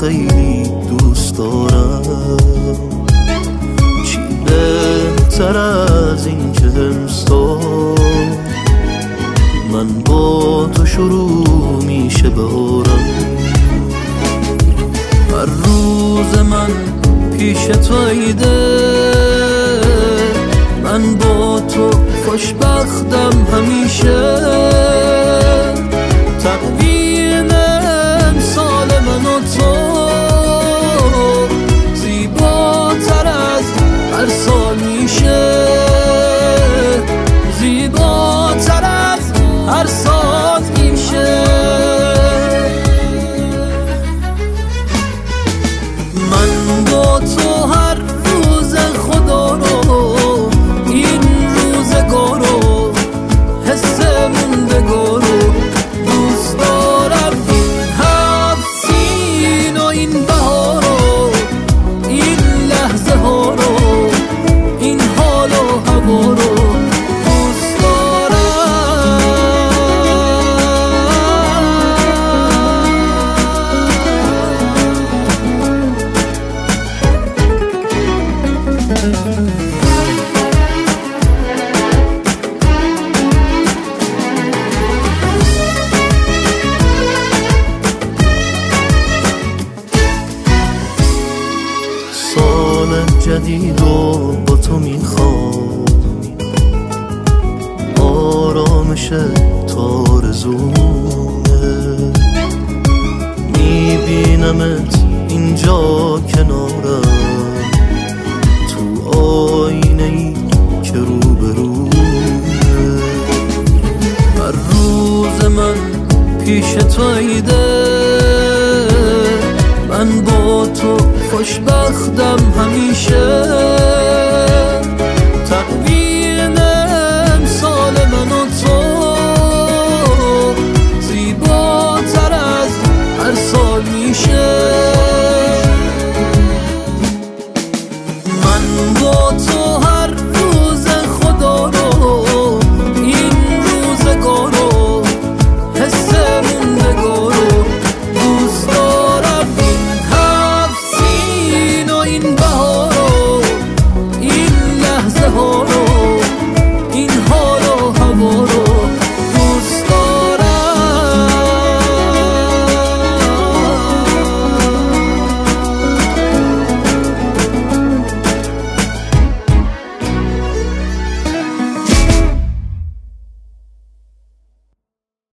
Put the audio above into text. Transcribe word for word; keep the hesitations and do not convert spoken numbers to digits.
خیلی دوست دارم، چی بهتر از این که امسال من با تو شروع میشه بارم. هر روز من پیش تو عیده، من با تو خوشبختم همیشه. تقویم امسال من و تو زیباتر از هر سال میشه، زیباتر از هر سال میشه. من با تو هر روز خدا رو، این روزگارو، حس موندگارو دوست دارم. این هفت سین و این بهارو، این لحظه ها رو، این حال و هوا رو دوست دارم. سال جدید و با تو میخوام، آرامش تارزونه، میبینمت اینجا کنارم، تو آینه ای که روبرومه. هر روز من پیش تو عیده، من با تو خوشبختم همیشه.